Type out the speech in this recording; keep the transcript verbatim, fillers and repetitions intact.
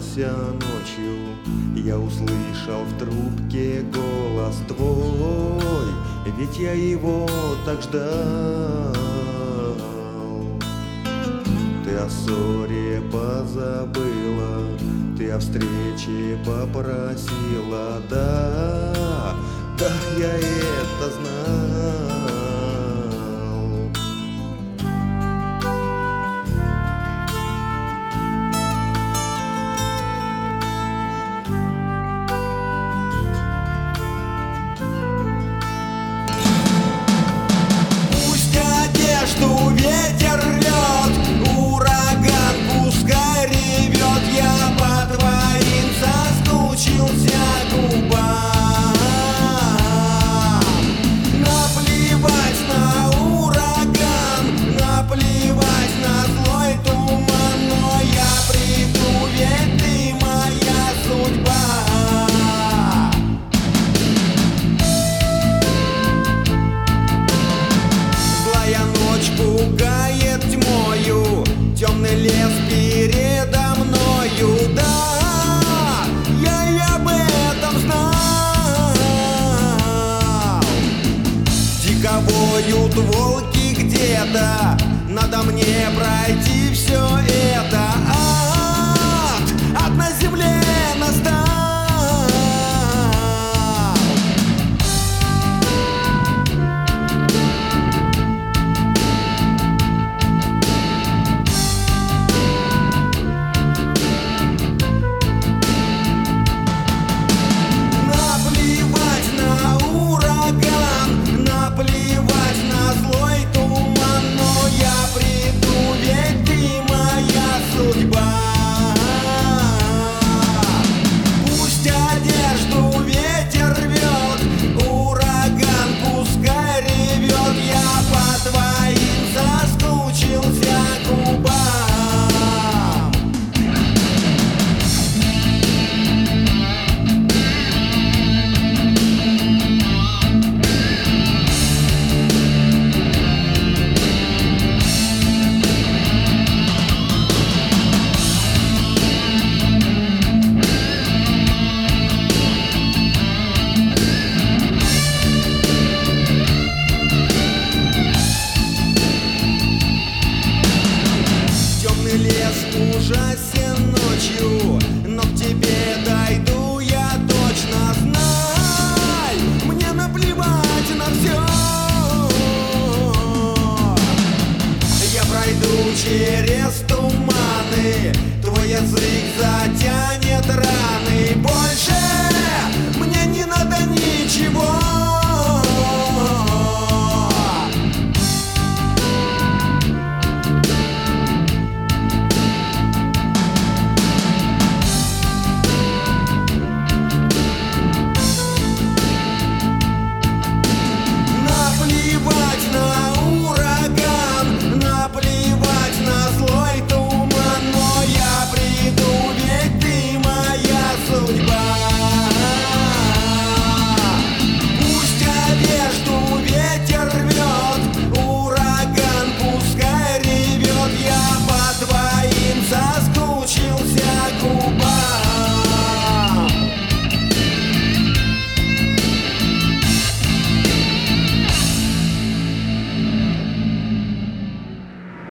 проснулся ночью, я услышал в трубке голос твой, ведь я его так ждал. Ты о ссоре позабыла, ты о встрече попросила, да, да, я это знал. Одежду ветер рвет, ураган пускай ревет, я по твоим соскучился губам. Наплевать на ураган, наплевать на злой туман, но я приду, ведь ты моя судьба. Пугает тьмою, темный лес передо мною, да, я и об этом знал. Дико воют волки где-то, надо мне пройти все это.